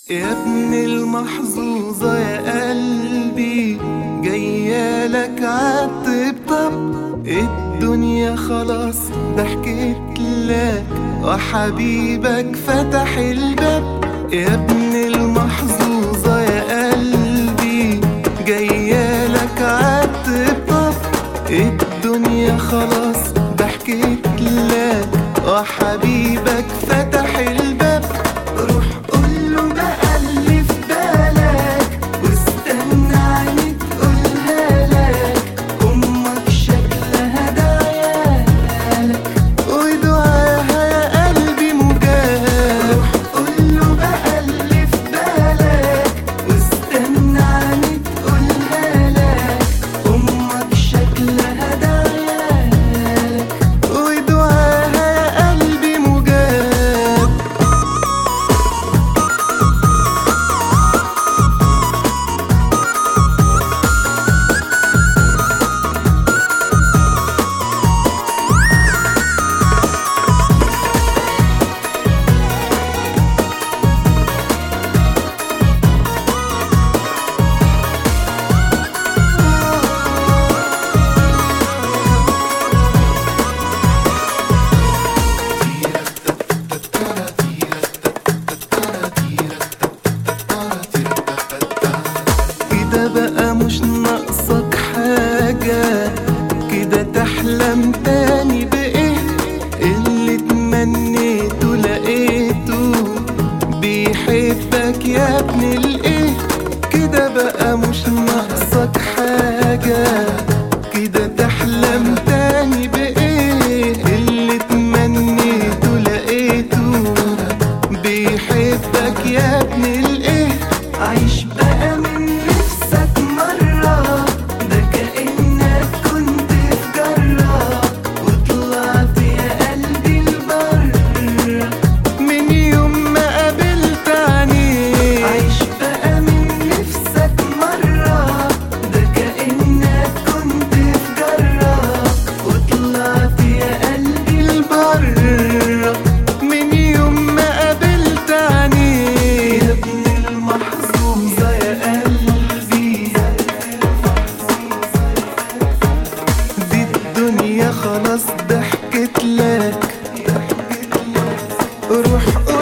يا ابن المحظوظة يا قلبي، جايالك عالطبطب. الدنيا خلاص ضحكت لك وحبيبك فتح الباب. يا ابن المحظوظة يا قلبي، جايالك عالطبطب. الدنيا خلاص ضحكت لك وحبيبك فتح الباب. روح قوله بقى اللي في بالك، واستنى عيني تقولها لك. أمك شكلها دعيالك ودعاها يا قلبي مجاب. روح قوله بقى اللي في بالك، واستنى عيني تقولها لك. أمك شكلها دعيالك ودعاها يا قلبي مجاب. كده بقى مش ناقصك حاجة، كده تحلم تاني بإيه؟ اللي تمنيته لقيته بيحبك يا ابن الإيه. كده بقى مش ناقصك حاجة، كده تحلم تاني بإيه؟ اللي تمنيته لقيته بيحبك يا ابن الإيه. عيش بقى من نفسك مرة، ده كأنك كنت في جرة وطلعت يا قلبي لبرا من يوم ما قابلت عينيك. عيش بقى من نفسك مرة، ده كأنك كنت في جرة وطلعت يا قلبي لبرا من يوم ما قابلت عينيك. يا ابن المحظوظة يا قلبي، دي الدنيا خلاص ضحكت لك. روح